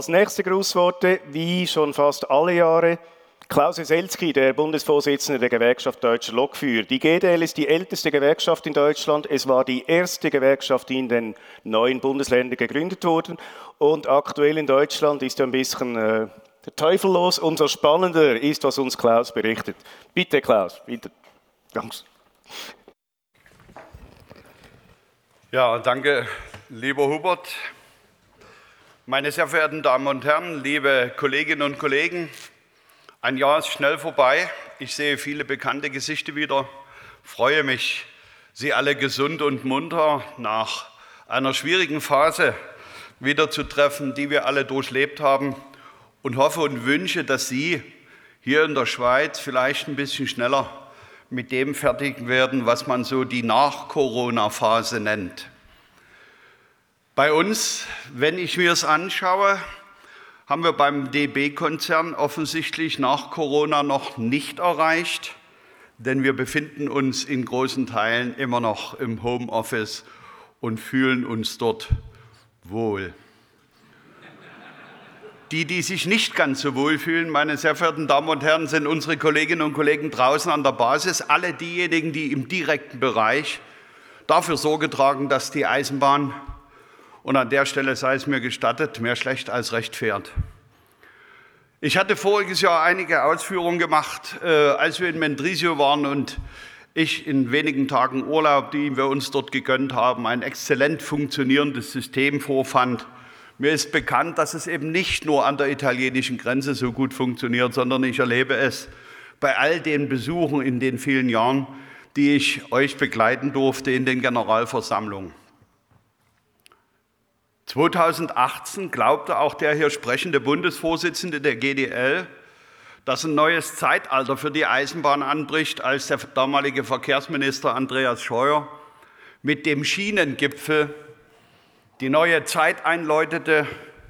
Als nächste Grußworte, wie schon fast alle Jahre, Klaus Weselski, der Bundesvorsitzende der Gewerkschaft Deutscher Lokführer. Die GDL ist die älteste Gewerkschaft in Deutschland. Es war die erste Gewerkschaft, die in den neuen Bundesländern gegründet wurde. Und aktuell in Deutschland ist ein bisschen der Teufel los. Umso spannender ist, was uns Klaus berichtet. Bitte, Klaus. Bitte. Danke. Ja, danke, lieber Hubert. Meine sehr verehrten Damen und Herren, liebe Kolleginnen und Kollegen, ein Jahr ist schnell vorbei. Ich sehe viele bekannte Gesichter wieder, freue mich, Sie alle gesund und munter nach einer schwierigen Phase wiederzutreffen, die wir alle durchlebt haben, und hoffe und wünsche, dass Sie hier in der Schweiz vielleicht ein bisschen schneller mit dem fertig werden, was man so die Nach-Corona-Phase nennt. Bei uns, wenn ich mir es anschaue, haben wir beim DB-Konzern offensichtlich nach Corona noch nicht erreicht, denn wir befinden uns in großen Teilen immer noch im Homeoffice und fühlen uns dort wohl. Die sich nicht ganz so wohl fühlen, meine sehr verehrten Damen und Herren, sind unsere Kolleginnen und Kollegen draußen an der Basis, alle diejenigen, die im direkten Bereich dafür Sorge tragen, dass die Eisenbahn, und an der Stelle sei es mir gestattet, mehr schlecht als recht fährt. Ich hatte voriges Jahr einige Ausführungen gemacht, als wir in Mendrisio waren und ich in wenigen Tagen Urlaub, die wir uns dort gegönnt haben, ein exzellent funktionierendes System vorfand. Mir ist bekannt, dass es eben nicht nur an der italienischen Grenze so gut funktioniert, sondern ich erlebe es bei all den Besuchen in den vielen Jahren, die ich euch begleiten durfte in den Generalversammlungen. 2018 glaubte auch der hier sprechende Bundesvorsitzende der GDL, dass ein neues Zeitalter für die Eisenbahn anbricht, als der damalige Verkehrsminister Andreas Scheuer mit dem Schienengipfel die neue Zeit einläutete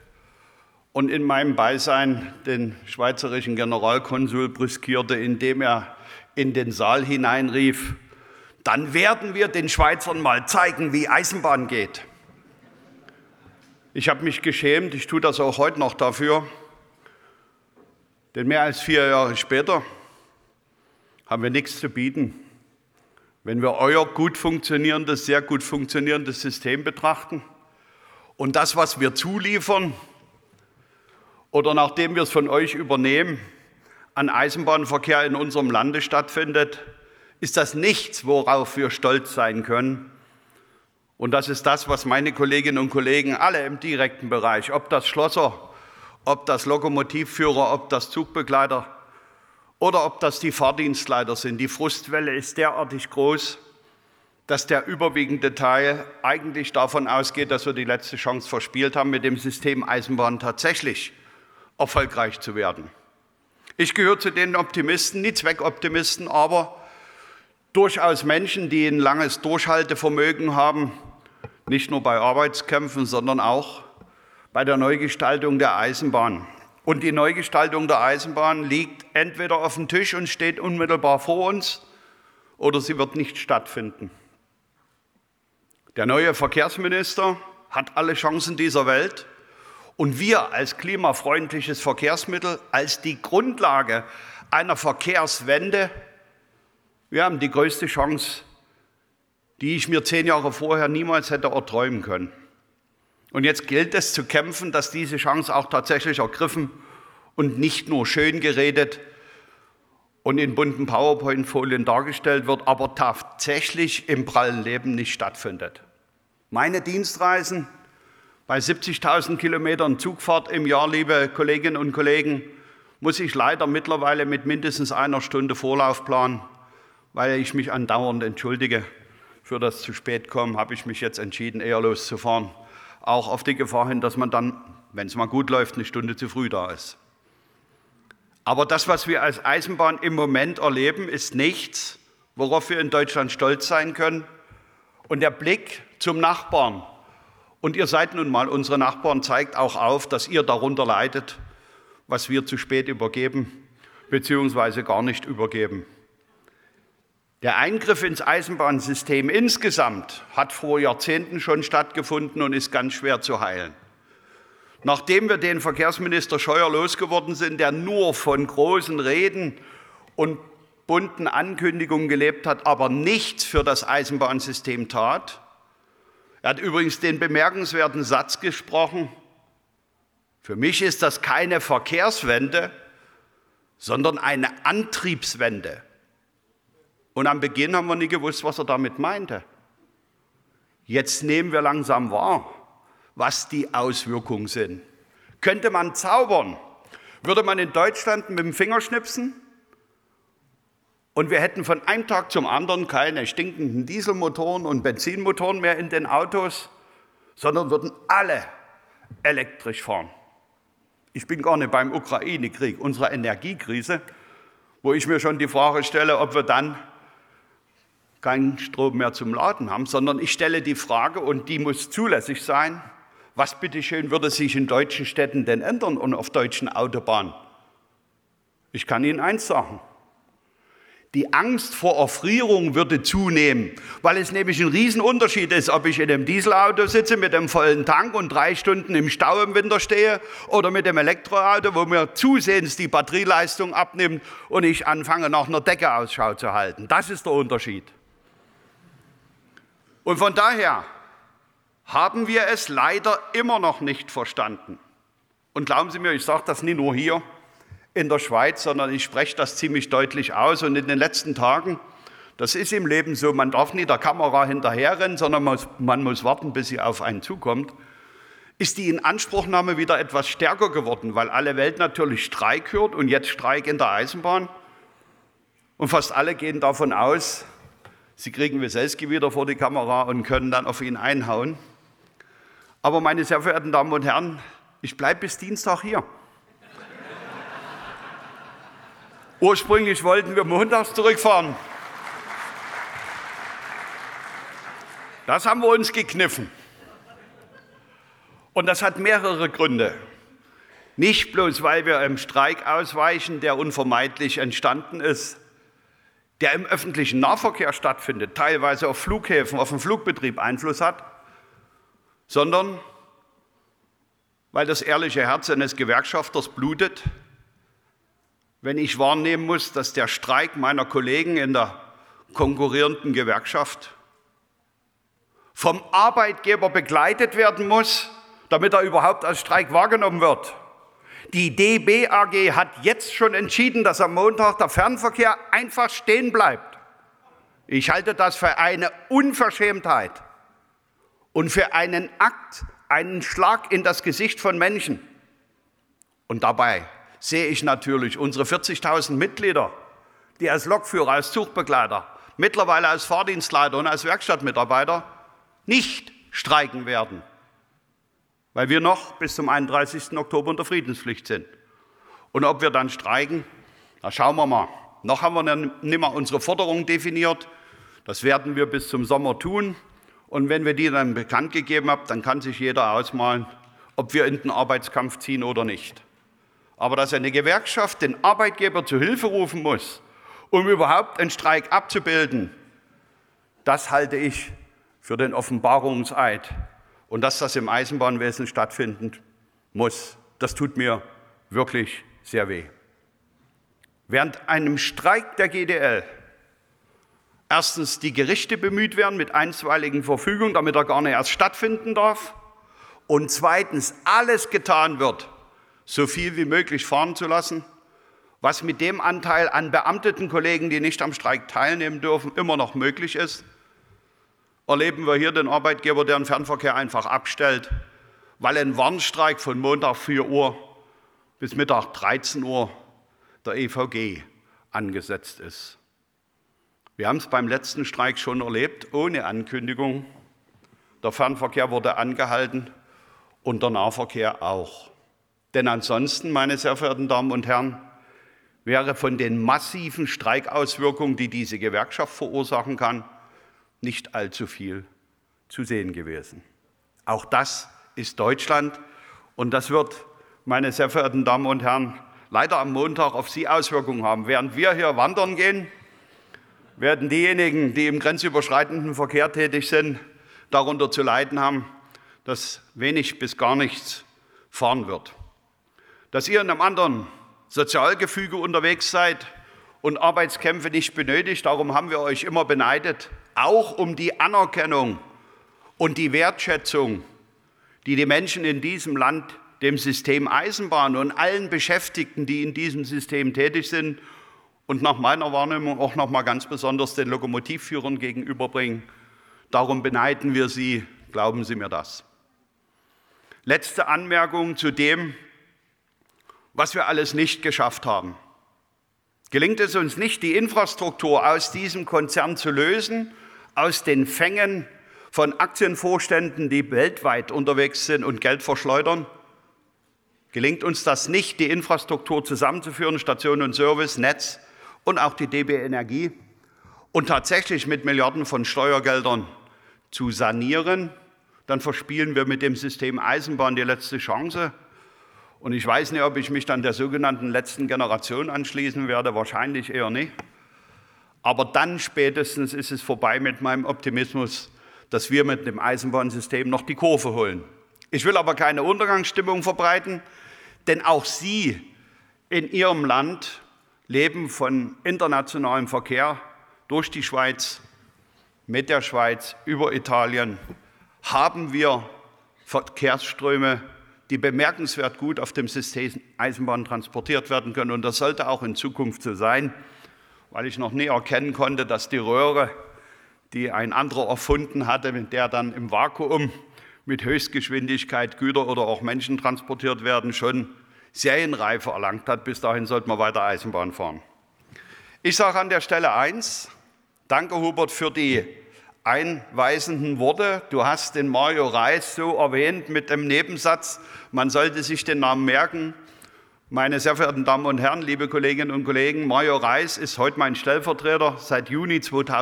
und in meinem Beisein den schweizerischen Generalkonsul brüskierte, indem er in den Saal hineinrief: Dann werden wir den Schweizern mal zeigen, wie Eisenbahn geht. Ich habe mich geschämt, ich tue das auch heute noch dafür, denn mehr als 4 Jahre später haben wir nichts zu bieten. Wenn wir euer gut funktionierendes, sehr gut funktionierendes System betrachten und das, was wir zuliefern oder nachdem wir es von euch übernehmen, an Eisenbahnverkehr in unserem Lande stattfindet, ist das nichts, worauf wir stolz sein können. Und das ist das, was meine Kolleginnen und Kollegen alle im direkten Bereich, ob das Schlosser, ob das Lokomotivführer, ob das Zugbegleiter oder ob das die Fahrdienstleiter sind. Die Frustwelle ist derartig groß, dass der überwiegende Teil eigentlich davon ausgeht, dass wir die letzte Chance verspielt haben, mit dem System Eisenbahn tatsächlich erfolgreich zu werden. Ich gehöre zu den Optimisten, nicht Zweckoptimisten, aber durchaus Menschen, die ein langes Durchhaltevermögen haben, nicht nur bei Arbeitskämpfen, sondern auch bei der Neugestaltung der Eisenbahn. Und die Neugestaltung der Eisenbahn liegt entweder auf dem Tisch und steht unmittelbar vor uns, oder sie wird nicht stattfinden. Der neue Verkehrsminister hat alle Chancen dieser Welt, und wir als klimafreundliches Verkehrsmittel, als die Grundlage einer Verkehrswende, wir haben die größte Chance, die ich mir 10 Jahre vorher niemals hätte erträumen können. Und jetzt gilt es zu kämpfen, dass diese Chance auch tatsächlich ergriffen und nicht nur schön geredet und in bunten PowerPoint-Folien dargestellt wird, aber tatsächlich im prallen Leben nicht stattfindet. Meine Dienstreisen bei 70.000 Kilometern Zugfahrt im Jahr, liebe Kolleginnen und Kollegen, muss ich leider mittlerweile mit mindestens 1 Stunde Vorlauf planen, weil ich mich andauernd entschuldige für das zu spät kommen, habe ich mich jetzt entschieden, eher loszufahren. Auch auf die Gefahr hin, dass man dann, wenn es mal gut läuft, 1 Stunde zu früh da ist. Aber das, was wir als Eisenbahn im Moment erleben, ist nichts, worauf wir in Deutschland stolz sein können. Und der Blick zum Nachbarn, und ihr seid nun mal unsere Nachbarn, zeigt auch auf, dass ihr darunter leidet, was wir zu spät übergeben, beziehungsweise gar nicht übergeben. Der Eingriff ins Eisenbahnsystem insgesamt hat vor Jahrzehnten schon stattgefunden und ist ganz schwer zu heilen. Nachdem wir den Verkehrsminister Scheuer losgeworden sind, der nur von großen Reden und bunten Ankündigungen gelebt hat, aber nichts für das Eisenbahnsystem tat. Er hat übrigens den bemerkenswerten Satz gesprochen: Für mich ist das keine Verkehrswende, sondern eine Antriebswende. Und am Beginn haben wir nie gewusst, was er damit meinte. Jetzt nehmen wir langsam wahr, was die Auswirkungen sind. Könnte man zaubern, würde man in Deutschland mit dem Finger schnipsen und wir hätten von einem Tag zum anderen keine stinkenden Dieselmotoren und Benzinmotoren mehr in den Autos, sondern würden alle elektrisch fahren. Ich bin gar nicht beim Ukraine-Krieg, unserer Energiekrise, wo ich mir schon die Frage stelle, ob wir dann keinen Strom mehr zum Laden haben, sondern ich stelle die Frage, und die muss zulässig sein: Was bitteschön würde sich in deutschen Städten denn ändern und auf deutschen Autobahnen? Ich kann Ihnen eins sagen: Die Angst vor Erfrierung würde zunehmen, weil es nämlich ein Riesenunterschied ist, ob ich in einem Dieselauto sitze mit einem vollen Tank und 3 Stunden im Stau im Winter stehe oder mit dem Elektroauto, wo mir zusehends die Batterieleistung abnimmt und ich anfange, nach einer Decke Ausschau zu halten. Das ist der Unterschied. Und von daher haben wir es leider immer noch nicht verstanden. Und glauben Sie mir, ich sage das nicht nur hier in der Schweiz, sondern ich spreche das ziemlich deutlich aus. Und in den letzten Tagen, das ist im Leben so, man darf nicht der Kamera hinterherrennen, sondern man muss warten, bis sie auf einen zukommt, ist die Inanspruchnahme wieder etwas stärker geworden, weil alle Welt natürlich Streik hört und jetzt Streik in der Eisenbahn. Und fast alle gehen davon aus, sie kriegen Wieselski wieder vor die Kamera und können dann auf ihn einhauen. Aber meine sehr verehrten Damen und Herren, ich bleibe bis Dienstag hier. Ursprünglich wollten wir montags zurückfahren. Das haben wir uns gekniffen. Und das hat mehrere Gründe. Nicht bloß, weil wir einem Streik ausweichen, der unvermeidlich entstanden ist, der im öffentlichen Nahverkehr stattfindet, teilweise auf Flughäfen, auf den Flugbetrieb Einfluss hat, sondern weil das ehrliche Herz eines Gewerkschafters blutet, wenn ich wahrnehmen muss, dass der Streik meiner Kollegen in der konkurrierenden Gewerkschaft vom Arbeitgeber begleitet werden muss, damit er überhaupt als Streik wahrgenommen wird. Die DB AG hat jetzt schon entschieden, dass am Montag der Fernverkehr einfach stehen bleibt. Ich halte das für eine Unverschämtheit und für einen Akt, einen Schlag in das Gesicht von Menschen. Und dabei sehe ich natürlich unsere 40.000 Mitglieder, die als Lokführer, als Zugbegleiter, mittlerweile als Fahrdienstleiter und als Werkstattmitarbeiter nicht streiken werden, weil wir noch bis zum 31. Oktober unter Friedenspflicht sind. Und ob wir dann streiken, da schauen wir mal. Noch haben wir nicht mal unsere Forderungen definiert. Das werden wir bis zum Sommer tun. Und wenn wir die dann bekannt gegeben haben, dann kann sich jeder ausmalen, ob wir in den Arbeitskampf ziehen oder nicht. Aber dass eine Gewerkschaft den Arbeitgeber zu Hilfe rufen muss, um überhaupt einen Streik abzubilden, das halte ich für den Offenbarungseid. Und dass das im Eisenbahnwesen stattfinden muss, das tut mir wirklich sehr weh. Während einem Streik der GDL erstens die Gerichte bemüht werden mit einstweiligen Verfügungen, damit er gar nicht erst stattfinden darf, und zweitens alles getan wird, so viel wie möglich fahren zu lassen, was mit dem Anteil an beamteten Kollegen, die nicht am Streik teilnehmen dürfen, immer noch möglich ist, erleben wir hier den Arbeitgeber, der den Fernverkehr einfach abstellt, weil ein Warnstreik von Montag 4 Uhr bis Mittag 13 Uhr der EVG angesetzt ist. Wir haben es beim letzten Streik schon erlebt, ohne Ankündigung. Der Fernverkehr wurde angehalten und der Nahverkehr auch. Denn ansonsten, meine sehr verehrten Damen und Herren, wäre von den massiven Streikauswirkungen, die diese Gewerkschaft verursachen kann, nicht allzu viel zu sehen gewesen. Auch das ist Deutschland und das wird, meine sehr verehrten Damen und Herren, leider am Montag auf Sie Auswirkungen haben. Während wir hier wandern gehen, werden diejenigen, die im grenzüberschreitenden Verkehr tätig sind, darunter zu leiden haben, dass wenig bis gar nichts fahren wird. Dass ihr in einem anderen Sozialgefüge unterwegs seid und Arbeitskämpfe nicht benötigt, darum haben wir euch immer beneidet, auch um die Anerkennung und die Wertschätzung, die die Menschen in diesem Land dem System Eisenbahn und allen Beschäftigten, die in diesem System tätig sind und nach meiner Wahrnehmung auch noch mal ganz besonders den Lokomotivführern gegenüberbringen. Darum beneiden wir sie, glauben Sie mir das. Letzte Anmerkung zu dem, was wir alles nicht geschafft haben. Gelingt es uns nicht, die Infrastruktur aus diesem Konzern zu lösen, aus den Fängen von Aktienvorständen, die weltweit unterwegs sind und Geld verschleudern? Gelingt uns das nicht, die Infrastruktur zusammenzuführen, Station und Service, Netz und auch die DB Energie und tatsächlich mit Milliarden von Steuergeldern zu sanieren, dann verspielen wir mit dem System Eisenbahn die letzte Chance. Und ich weiß nicht, ob ich mich dann der sogenannten letzten Generation anschließen werde, wahrscheinlich eher nicht. Aber dann spätestens ist es vorbei mit meinem Optimismus, dass wir mit dem Eisenbahnsystem noch die Kurve holen. Ich will aber keine Untergangsstimmung verbreiten, denn auch Sie in Ihrem Land leben von internationalem Verkehr durch die Schweiz, mit der Schweiz, über Italien. Haben wir Verkehrsströme, die bemerkenswert gut auf dem System Eisenbahn transportiert werden können. Und das sollte auch in Zukunft so sein, weil ich noch nie erkennen konnte, dass die Röhre, die ein anderer erfunden hatte, mit der dann im Vakuum mit Höchstgeschwindigkeit Güter oder auch Menschen transportiert werden, schon Serienreife erlangt hat. Bis dahin sollte man weiter Eisenbahn fahren. Ich sage an der Stelle eins: Danke, Hubert, für die einweisenden Worte. Du hast den Mario Reis so erwähnt mit dem Nebensatz, man sollte sich den Namen merken. Meine sehr verehrten Damen und Herren, liebe Kolleginnen und Kollegen, Mario Reis ist heute mein Stellvertreter, seit Juni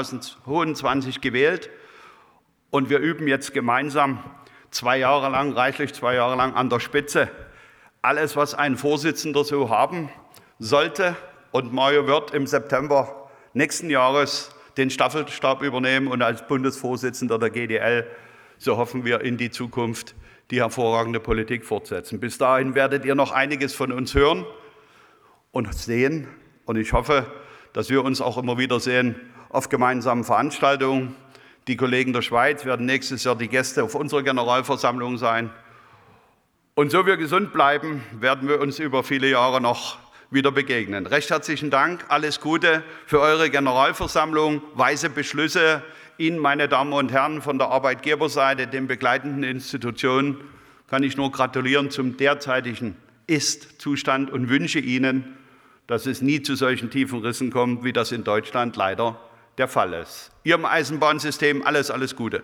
2022 gewählt. Und wir üben jetzt gemeinsam 2 Jahre lang, reichlich 2 Jahre lang an der Spitze. Alles, was ein Vorsitzender so haben sollte. Und Mario wird im September nächsten Jahres den Staffelstab übernehmen und als Bundesvorsitzender der GDL, so hoffen wir, in die Zukunft die hervorragende Politik fortsetzen. Bis dahin werdet ihr noch einiges von uns hören und sehen. Und ich hoffe, dass wir uns auch immer wieder sehen auf gemeinsamen Veranstaltungen. Die Kollegen der Schweiz werden nächstes Jahr die Gäste auf unserer Generalversammlung sein. Und so wir gesund bleiben, werden wir uns über viele Jahre noch wieder begegnen. Recht herzlichen Dank, alles Gute für eure Generalversammlung, weise Beschlüsse. Ihnen, meine Damen und Herren, von der Arbeitgeberseite, den begleitenden Institutionen, kann ich nur gratulieren zum derzeitigen Ist-Zustand und wünsche Ihnen, dass es nie zu solchen tiefen Rissen kommt, wie das in Deutschland leider der Fall ist. Ihrem Eisenbahnsystem alles, alles Gute.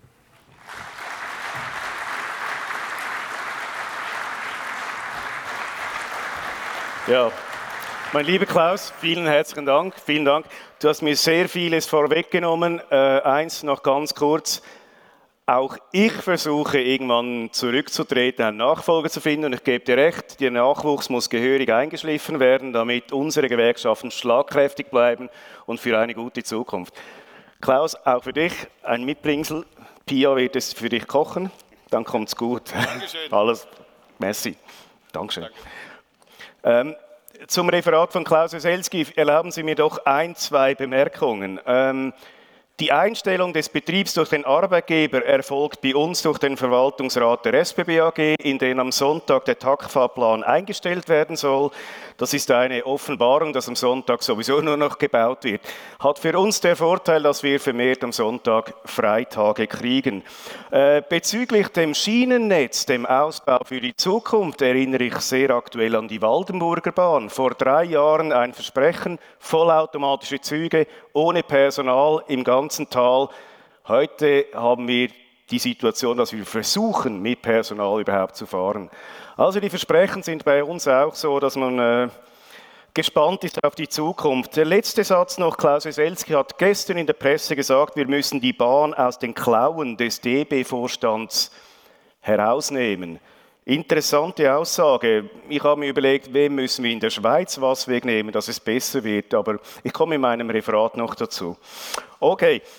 Ja, mein lieber Klaus, vielen herzlichen Dank. Vielen Dank. Du hast mir sehr vieles vorweggenommen. Eins noch ganz kurz. Auch ich versuche irgendwann zurückzutreten, einen Nachfolger zu finden. Und ich gebe dir recht, der Nachwuchs muss gehörig eingeschliffen werden, damit unsere Gewerkschaften schlagkräftig bleiben und für eine gute Zukunft. Klaus, auch für dich ein Mitbringsel. Pia wird es für dich kochen. Dann kommt's gut. Dankeschön. Alles. Merci. Dankeschön. Danke. Zum Referat von Klaus Weselski erlauben Sie mir doch 1, 2 Bemerkungen. Die Einstellung des Betriebs durch den Arbeitgeber erfolgt bei uns durch den Verwaltungsrat der SBB AG, in den am Sonntag der Taktfahrplan eingestellt werden soll. Das ist eine Offenbarung, dass am Sonntag sowieso nur noch gebaut wird. Hat für uns den Vorteil, dass wir vermehrt am Sonntag Freitage kriegen. Bezüglich dem Schienennetz, dem Ausbau für die Zukunft, erinnere ich sehr aktuell an die Waldenburger Bahn. Vor 3 Jahren ein Versprechen, vollautomatische Züge, ohne Personal im ganzen Tal. Heute haben wir die Situation, dass wir versuchen, mit Personal überhaupt zu fahren. Also die Versprechen sind bei uns auch so, dass man gespannt ist auf die Zukunft. Der letzte Satz noch, Klaus Weselski hat gestern in der Presse gesagt, wir müssen die Bahn aus den Klauen des DB-Vorstands herausnehmen. Interessante Aussage. Ich habe mir überlegt, wem müssen wir in der Schweiz was wegnehmen, dass es besser wird, aber ich komme in meinem Referat noch dazu. Okay,